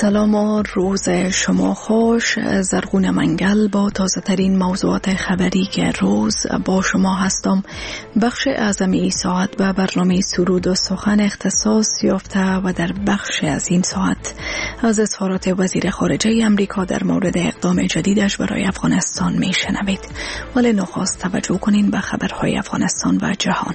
سلام و روز شما خوش. زرغون منگل با تازه ترین موضوعات خبری که روز با شما هستم. بخش اعظمی ساعت به برنامه سرود و سخن اختصاص یافته و در بخش از این ساعت از اظهارات وزیر خارجه امریکا در مورد اقدام جدیدش برای افغانستان می شنوید. ولی نخست توجه کنین به خبرهای افغانستان و جهان.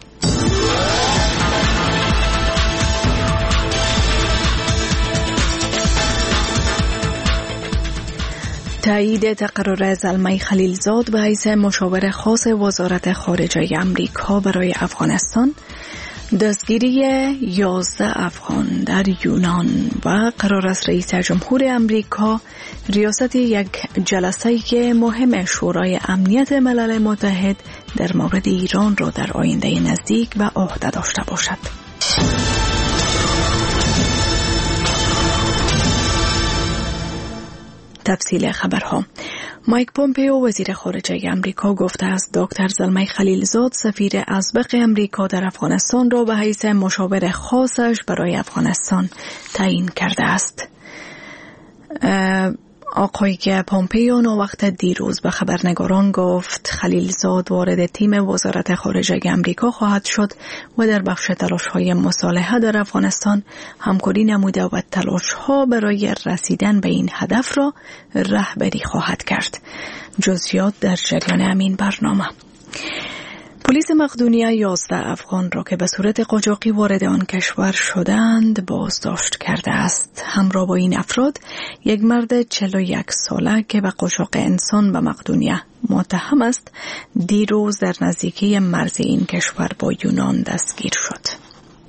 تایید تقرر زلمه خلیلزاد به حیث مشاور خاص وزارت خارجه امریکا برای افغانستان، دستگیری 11 افغان در یونان و قرار است رئیس جمهور امریکا ریاست یک جلسه مهم شورای امنیت ملل متحد در مورد ایران را در آینده نزدیک به عهده داشته باشد. تفصیل خبرها. مایک پومپیو وزیر خارجه امریکا گفته است دکتر زلمه خلیلزاد سفیر اسبق امریکا در افغانستان را به حیث مشاور خاصش برای افغانستان تعیین کرده است. آقای پومپیو وقت دیروز به خبرنگاران گفت خلیلزاد وارد تیم وزارت خارجه امریکا خواهد شد و در بخش تلاش‌های مصالحه در افغانستان همکاری نموده و تلاش‌ها برای رسیدن به این هدف را رهبری خواهد کرد. جزئیات در جریان همین برنامه. پلیس مقدونیه 11 افغان را که به صورت قاچاقی وارد آن کشور شدند بازداشت کرده است. همراه با این افراد یک مرد 41 ساله که به قاچاق انسان به مقدونیه متهم است دیروز در نزدیکی مرز این کشور با یونان دستگیر شد.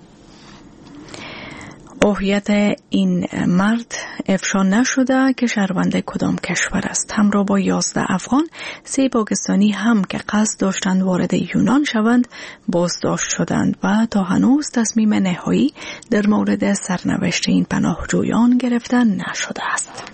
هویت این مرد افشا نشده که شهروند کدام کشور است. همراه با 11 افغان 3 پاکستانی هم که قصد داشتند وارد یونان شوند بازداشت شدند و تا هنوز تصمیم نهایی در مورد سرنوشت این پناهجویان گرفته نشده است.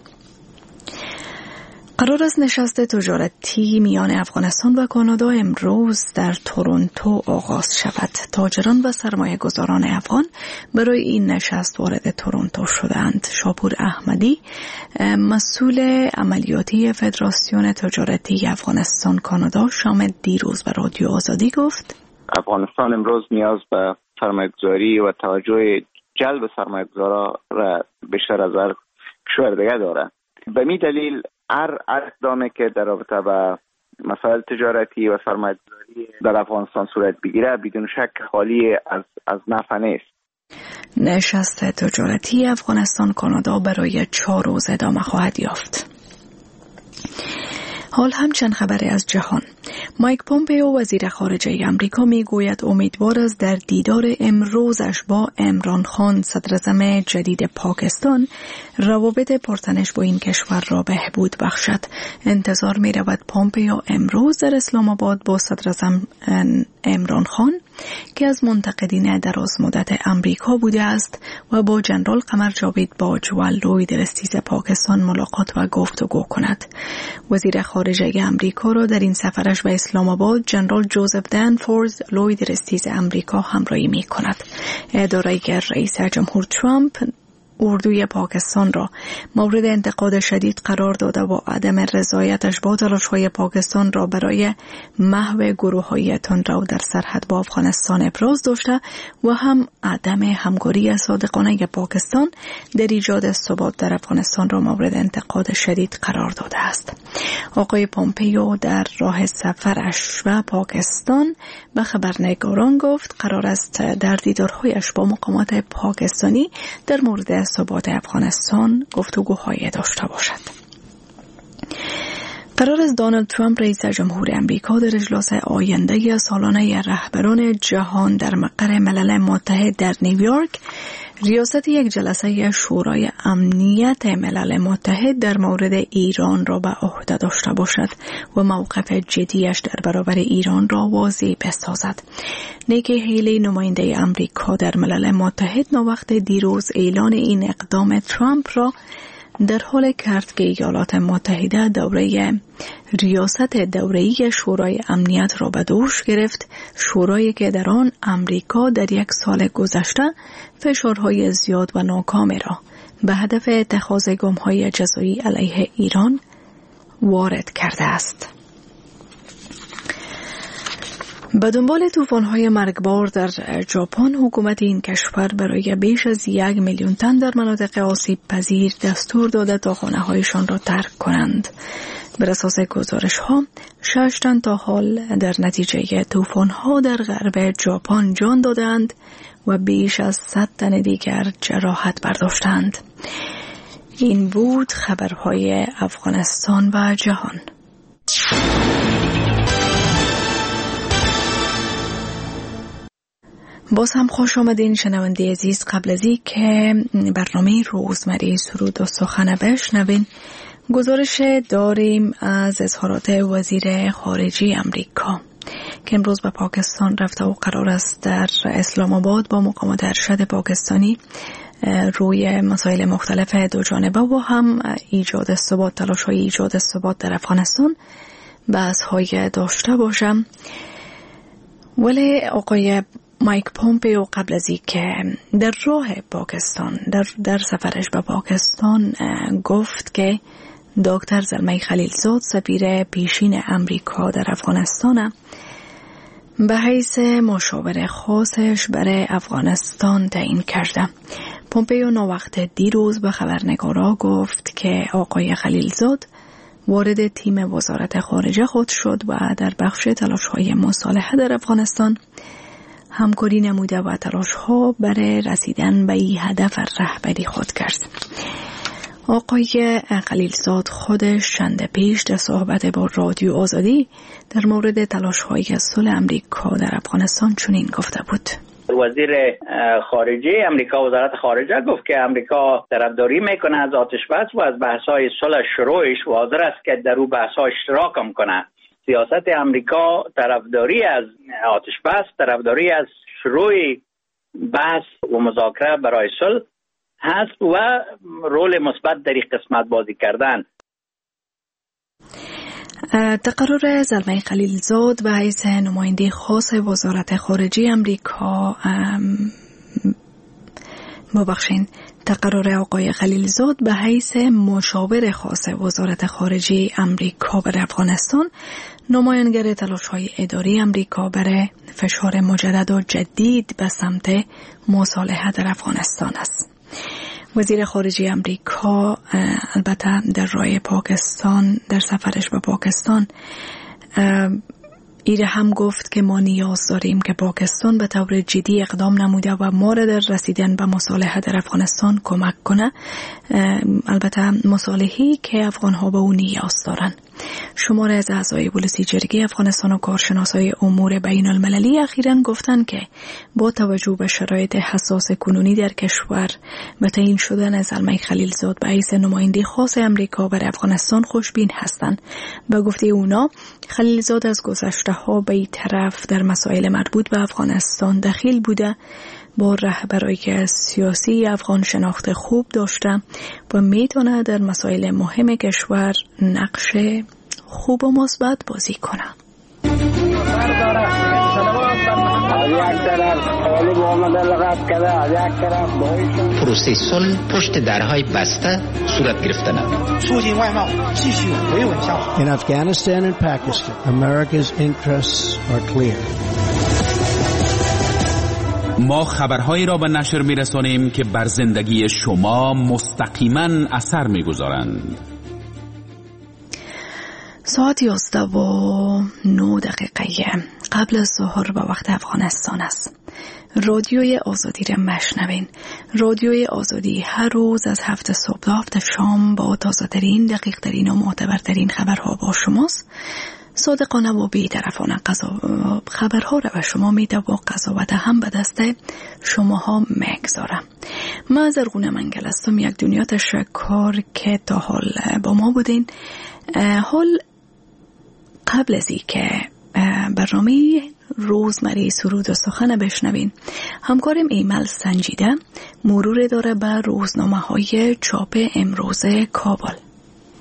قرار است نشست تجارتی میان افغانستان و کانادا امروز در تورنتو آغاز شود. تاجران و سرمایه گذاران افغان برای این نشست وارد تورنتو شدند. شاپور احمدی مسئول عملیاتی فدراسیون تجارتی افغانستان کانادا شام دیروز به رادیو آزادی گفت افغانستان امروز نیاز به سرمایه گذاری و توجه جلب سرمایه گذارا را بیشتر از هر کشور دیگه داره. به می دلیل هر اقدامی که در رابطه با مسائل تجارتی و سرمایه‌گذاری در افغانستان صورت بگیره بدون شک خالی از نفع نیست. نشست تجارتی افغانستان کانادا برای 4 روز ادامه خواهد یافت. حال همچند خبری از جهان. مایک پومپیو وزیر خارجه امریکا میگوید امیدوار است در دیدار امروزش با عمران خان صدراعظم جدید پاکستان روابط پرتنش با این کشور را بهبود بخشد. انتظار می رود پومپیو امروز در اسلام آباد با صدراعظم عمران خان که از منتقدین دراز مدت امریکا بوده است و با جنرال قمر جاوید باج و لوید رستیز پاکستان ملاقات و گفتگو کند. وزیر خارجه امریکا را در این سفرش به اسلام آباد جنرال جوزف دنفورد لوید رستیز امریکا همراهی می کند. اداره رئیس جمهور ترامپ اردوی پاکستان را مورد انتقاد شدید قرار داده و عدم رضایتش با تلاش‌های پاکستان را برای محو گروه‌های تندرو در سرحد با افغانستان ابراز داشته و هم عدم همکاری صادقانه پاکستان در ایجاد ثبات در افغانستان را مورد انتقاد شدید قرار داده است. آقای پومپیو در راه سفرش و پاکستان به خبرنگاران گفت قرار است در دیدارهایش با مقامات پاکستانی در مورد ثبات افغانستان گفتگوهای داشته باشد. قرار است دونالد ترامپ رئیس جمهور امریکا در اجلاس آینده سالانه رهبران جهان در مقر ملل متحد در نیویورک ریاست یک جلسه شورای امنیت ملل متحد در مورد ایران را به عهده داشته باشد و موقف جدیش در برابر ایران را واضح بسازد. نیکی هیلی نماینده امریکا در ملل متحد وقت دیروز اعلان این اقدام ترامپ را در حال کرد که ایالات متحده دوره ریاست دوره‌ای شورای امنیت را به دوش گرفت، شورایی که در آن امریکا در یک سال گذشته فشارهای زیاد و ناکامی را به هدف اتخاذ گام‌های جزایی علیه ایران وارد کرده است. به دنبال طوفان‌های مرگبار در ژاپن، حکومت این کشور برای بیش از 1 میلیون تن در مناطق آسیب پذیر دستور داده تا خانه‌هایشان را ترک کنند. بر اساس گزارش‌ها 6 تن تا حال در نتیجه طوفان‌ها در غرب ژاپن جان دادند و بیش از 100 تن دیگر جراحت برداشتند. این بود خبرهای افغانستان و جهان. باز هم خوش آمدین شنونده عزیز. قبل از این که برنامه روزمره سرود و سخن بشنوین، گزارش داریم از اظهارات وزیر خارجه امریکا که امروز به پاکستان رفته و قرار است در اسلام آباد با مقامات ارشد پاکستانی روی مسائل مختلف دو جانبه و هم ایجاد ثبات، تلاش‌های ایجاد ثبات در افغانستان بحث‌های داشته باشم. ولی آقای مایک پومپیو قبل از این که در راه پاکستان در سفرش به پاکستان گفت که دکتر زلمه خلیلزاد سفیر پیشین امریکا در افغانستان به حیث مشاور خاصش برای افغانستان تعیین کرده. پومپیو نوقت دیروز به خبرنگارا گفت که آقای خلیلزاد وارد تیم وزارت خارجه خود شد و در بخش تلاش‌های مصالحه در افغانستان همکاری نموده و تلاش‌ها برای رسیدن به این هدف رهبری خود کرد. آقای خلیلزاد خودش چند پیش در صحبت با رادیو آزادی در مورد تلاش‌های صلح امریکا در افغانستان چنین گفته بود: وزیر خارجه امریکا، وزارت خارجه گفت که امریکا طرفداری میکنه از آتش بس و از بحث‌های صلح شروعش و حاضر است که در اون بحث‌ها اشتراک هم کنه. سیاست امریکا طرفداری از آتش بس، طرفداری از شروع بحث و مذاکره برای صلح هست و رول مثبت در این قسمت بازی کردن. تقرر زلمه خلیلزاد به حیث نماینده خاص وزارت خارجه امریکا تقرر آقای خلیلزاد به حیث مشاور خاص وزارت خارجه امریکا بر افغانستان نمایانگر تلاش‌های اداری امریکا برای فشار مجدد و جدید به سمت مصالحه در افغانستان است. وزیر خارجه امریکا البته در راه پاکستان، در سفرش به پاکستان ایره هم گفت که ما نیاز داریم که پاکستان به طور جدی اقدام نموده و ما را در رسیدن به مصالحه در افغانستان کمک کنه، البته مصالحه‌ای که افغان‌ها به اون نیاز دارن. شماره از اعضای بولسی جرگه افغانستان و کارشناسای امور بین المللی اخیراً گفتن که با توجه به شرایط حساس کنونی در کشور و تعیین شدن زلمه خلیلزاد به حیث نماینده خاص امریکا برای افغانستان خوشبین هستند. به گفته اونا خلیلزاد از گذشته ها به این طرف در مسائل مربوط به افغانستان دخیل بوده، با رهبرای سیاسی افغان شناخت خوب داشته و میتونه در مسائل مهم کشور نقش خوب و مثبت بازی کنه. پروسه صلح پشت درهای بسته صورت گرفته است. In Afghanistan and Pakistan, America's interests are clear. ما خبرهایی را به نشر می‌رسانیم که بر زندگی شما مستقیما اثر می‌گذارند. ساعت 11:09 قبل از ظهر به وقت افغانستان است. رادیوی آزادی را مشنوین. رادیوی آزادی هر روز از 7 صبح تا 7 شام با تازه‌ترین، دقیق‌ترین و معتبرترین خبرها با شماست. صادقانه و بی‌طرفانه خبرها را به شما میده و قضاوت هم به دست شماها میگذارم. من زرغونه منگل هستم. یک دنیا تشکر که تا حال با ما بودین. حال قبل از این که برنامه روزمره سرود و سخن بشنوین، همکارم ایمل سنجیده مرور داره به روزنامه های چاپ امروز کابل.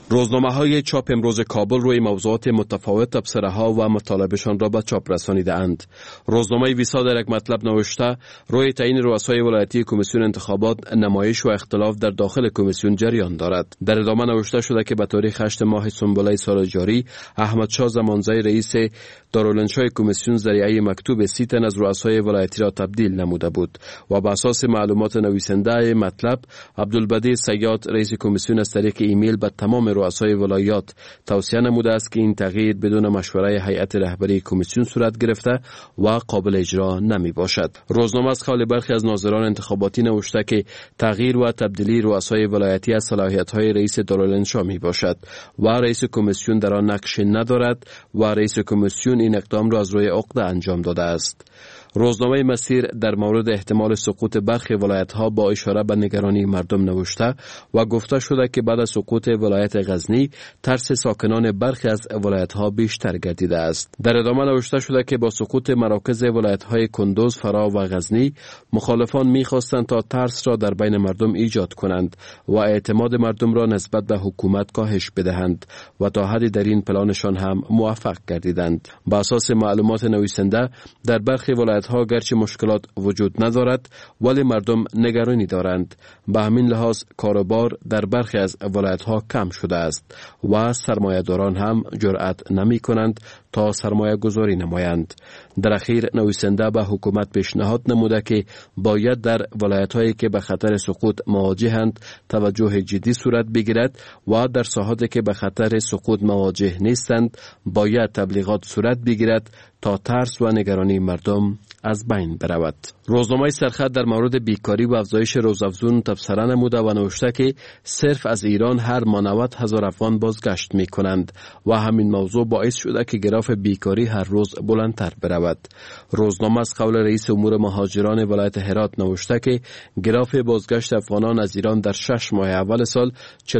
روزنامه‌های چاپ امروز کابل روی موضوعات متفاوت تبصره‌ها و مطالبشان را به چاپ رسانیده‌اند. روزنامه ویسا در یک مطلب نوشته روی تعیین رؤسای ولایتی کمیسیون انتخابات نمایش و اختلاف در داخل کمیسیون جریان دارد. در ادامه نوشته شده که به تاریخ 8 ماه سنبله سال جاری احمد شاه زمانزی رئیس دارالانشای کمیسیون ذریعه مکتوب 30 تن از رؤسای ولایتی را تبدیل نموده بود و بر اساس معلومات نویسنده مطلب عبدالبدیع صیاد رئیس کمیسیون از طریق ایمیل به تمام رؤسای ولایات توصیه نموده است که این تغییر بدون مشوره هیئت رهبری کمیسیون صورت گرفته و قابل اجرا نمی باشد. روزنامه از قول برخی از ناظران انتخاباتی نوشته که تغییر و تبدیلی رؤسای ولایتی از صلاحیت‌های رئیس دارالانشا می باشد و رئیس کمیسیون در آن نقش ندارد و رئیس کمیسیون این اقدام را از روی عقده انجام داده است. روزنامه مسیر در مورد احتمال سقوط برخی ولایت‌ها با اشاره به نگرانی مردم نوشته و گفته شده که بعد از سقوط ولایت غزنی ترس ساکنان برخی از ولایت‌ها بیشتر گردیده است. در ادامه نوشته شده که با سقوط مراکز ولایت‌های کندوز، فرا و غزنی مخالفان می‌خواستند تا ترس را در بین مردم ایجاد کنند و اعتماد مردم را نسبت به حکومت کاهش بدهند و تا حدی در این پلانشان هم موفق گردیدند. با اساس معلومات نویسنده در برخی ولایت‌ها گرچه مشکلات وجود ندارد ولی مردم نگرانی دارند. به همین لحاظ کاروبار در برخی از ولایت‌ها کم شده است و سرمایه‌داران هم جرأت نمی کنند تا سرمایه گذاری نمایند. در اخیر نویسنده به حکومت پیشنهاد نموده که باید در ولایت‌هایی که به خطر سقوط مواجهند توجه جدی صورت بگیرد و در ساحاتی که به خطر سقوط مواجه نیستند باید تبلیغات صورت بگیرد تا ترس و نگرانی مردم از بین برود. روزنامه سرخط در مورد بیکاری و افزایش روزافزون تبصره نموده و نوشته که صرف از ایران هر ماه 90,000 افغان بازگشت می کنند و همین موضوع باعث شده که گراف بیکاری هر روز بلندتر برود. روزنامه از قول رئیس امور مهاجران ولایت هرات نوشته که گراف بازگشت افغانان از ایران در 6 ماه اول سال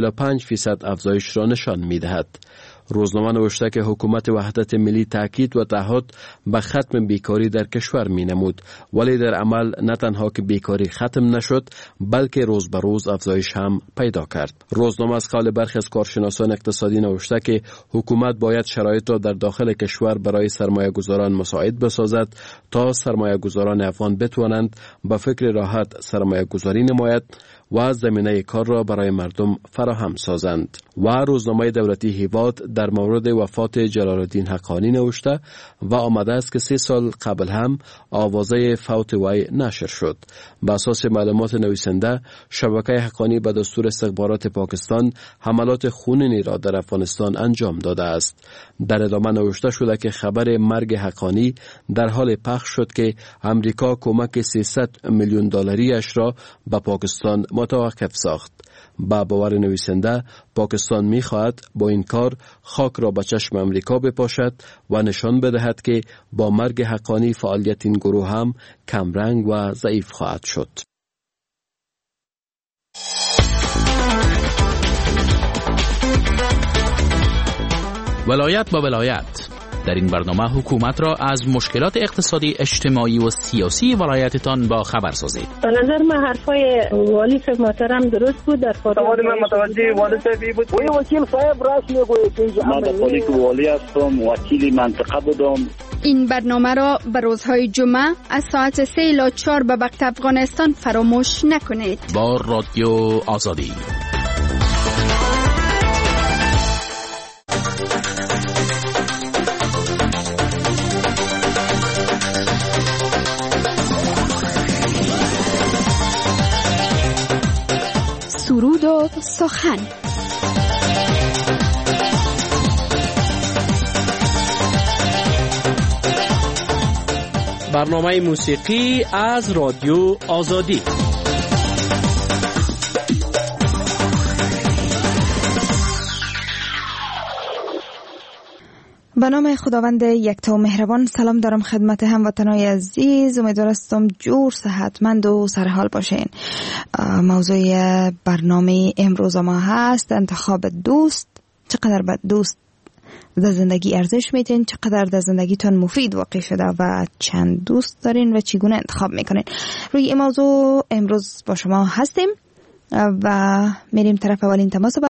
45% افزایش را نشان می دهد. روزنامه نوشته که حکومت وحدت ملی تاکید و تعهد به ختم بیکاری در کشور می نمود ولی در عمل نه تنها که بیکاری ختم نشد بلکه روز به روز افزایش هم پیدا کرد. روزنامه از قول برخی از کارشناسان اقتصادی نوشته که حکومت باید شرایط را در داخل کشور برای سرمایه گذاران مساعد بسازد تا سرمایه گذاران افغان بتوانند به فکر راحت سرمایه گذاری نماید و زمینه کار را برای مردم فراهم سازند. و روزنامه دولتی هیواد در مورد وفات جلال الدین حقانی نوشته و آمده است که 3 سال قبل هم آوازه فوت وی نشر شد. به اساس معلومات نویسنده شبکه حقانی به دستور استخبارات پاکستان حملات خونینی را در افغانستان انجام داده است. در ادامه نوشته شده که خبر مرگ حقانی در حال پخش شد که امریکا کمک 300 میلیون دلاری را به پاکستان متوقف ساخت. با باور نویسنده پاکستان می‌خواهد با این کار خاک را به چشم امریکا بپاشد و نشان بدهد که با مرگ حقانی فعالیت این گروه هم کمرنگ و ضعیف خواهد شد. ولایت با ولایت. در این برنامه حکومت را از مشکلات اقتصادی، اجتماعی و سیاسی ولایتتان با خبر سازید. به نظر من حرفای والی صاحب محترم درست بود. در سوال من متوجه والی صاحب بود. وکیل صاحب راست میگوید. من به خاطر که والی هستم، وکیل منطقه بودم. این برنامه را به روزهای جمعه از ساعت 3 الی 4 به وقت افغانستان فراموش نکنید. با رادیو آزادی. سرود و سخن. برنامه موسیقی از رادیو آزادی. به نام خداوند یکتا و مهربان. سلام دارم خدمت هموطنان عزیز. امیدوارم جور صحتمند و سرحال باشین. موضوع برنامه امروز ما هست انتخاب دوست. چقدر به دوست در زندگی ارزش میتین، چقدر در زندگیتون مفید واقع شده و چند دوست دارین و چگونه انتخاب میکنین. روی این موضوع امروز با شما هستیم و میریم طرف اولین تماس.